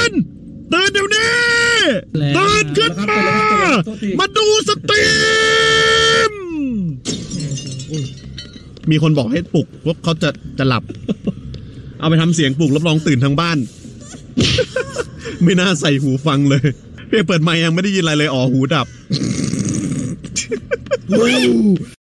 นเดี๋ยวนี้ตื่นขึ้นมาดูสตรีมมีคนบอกให้ปลุกว่าเขาจะหลับเอาไปทำเสียงปลุกรับรองตื่นทั้งบ้านไม่น่าใส่หูฟังเลยเพียงเปิดไมค์ยังไม่ได้ยินอะไรเลยอ๋อหูดับ